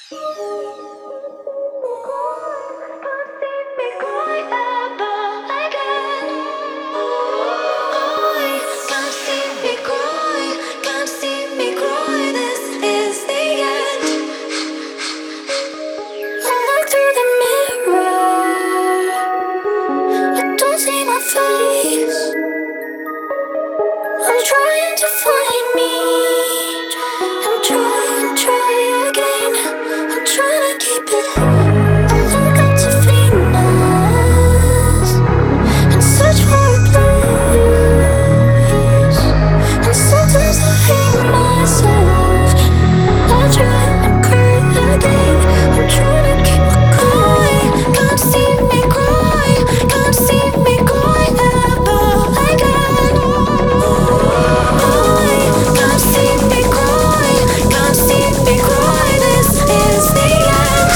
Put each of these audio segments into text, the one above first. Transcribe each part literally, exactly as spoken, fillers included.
I'm trying to find me. I'm trying, try again. I'm trying to keep it. I look up to Venus and search for a place. And sometimes I hate myself. I try and cry again. I'm trying to keep my going. Can't see me cry. Can't see me cry ever again. Can't see me cry. Can't see me cry. This is the end.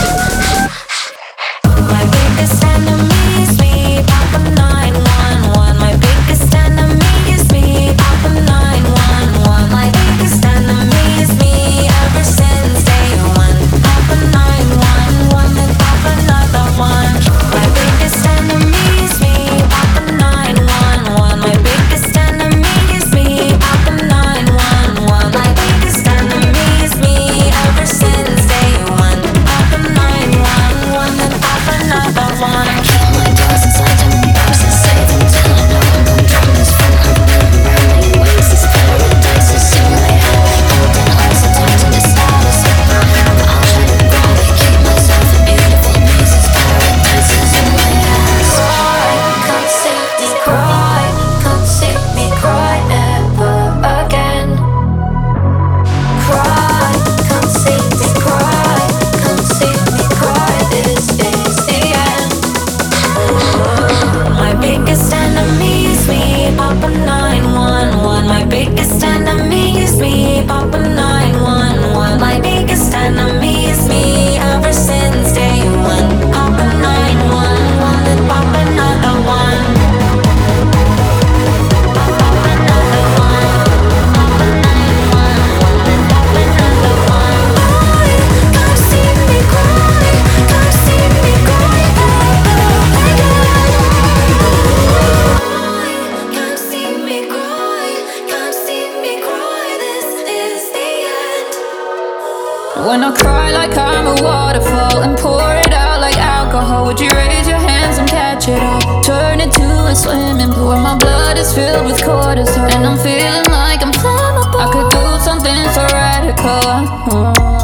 My biggest enemy is me. Papa nine one one. My biggest enemy is me. Papa nine one one. My biggest enemy is me. Ever since day one. Papa nine one one. Then pop another one. My biggest enemy is me. Papa nine one one. My biggest enemy is me. Papa nine one one. My biggest enemy is me. Ever since day one. Papa nine one one. Then pop another one. Kill my doors inside them purses. Save them till I know I'm gonna drown this fun. I'm burning, burning ways. This paradise is in my head. Holding on so tight to the stars. But I'll try to grab it. Keep myself a beautiful piece. This paradise is in my head. Cry, can't see me cry. Can't see me cry ever again. Cry, can't see me cry. Can't see me cry. This is the end. My biggest enemy is me. Papa nine one one. My biggest enemy is me. Papa nine one one. My biggest enemy is me. Ever since day one. Papa nine one one. Then pop another one. Pop another one. Papa nine one one. Then pop another one. Can't see me cry. Can't see me cry ever again. Can't see me cry. Can't see me cry. This is the end. When I cry like I'm a waterfall and pour it out like alcohol, would you raise your hands and catch it all? Turn it to a swimming pool where my blood is filled with cortisol, and I'm feeling like I'm flammable. I could do something so radical. Oh.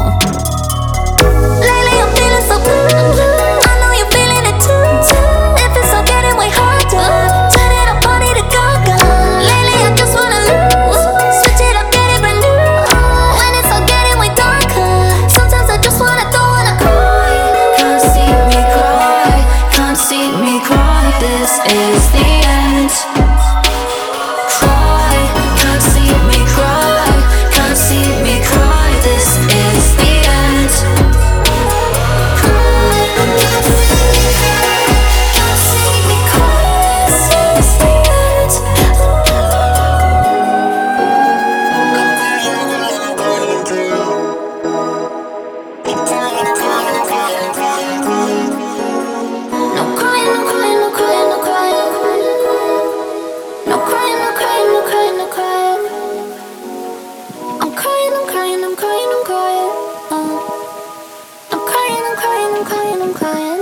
Lately I'm feeling so blue. I know you're feeling it too. If it's all getting way harder, turn it up, party to gaga. Lately I just wanna lose. Switch it up, get it brand new. When it's all getting way darker, sometimes I just wanna throw and I cry. Can't see me cry. Can't see me cry. This is the end. Cry. Can't see me cry. Can't see me cry. This is the end. Cry. Can't see me cry. This is the end. No crying, no crying, no crying, no crying. No crying, no crying, no crying, no crying. I'm crying, I'm crying, I'm crying, I'm crying. Uh, I'm crying, I'm crying, I'm crying, I'm crying.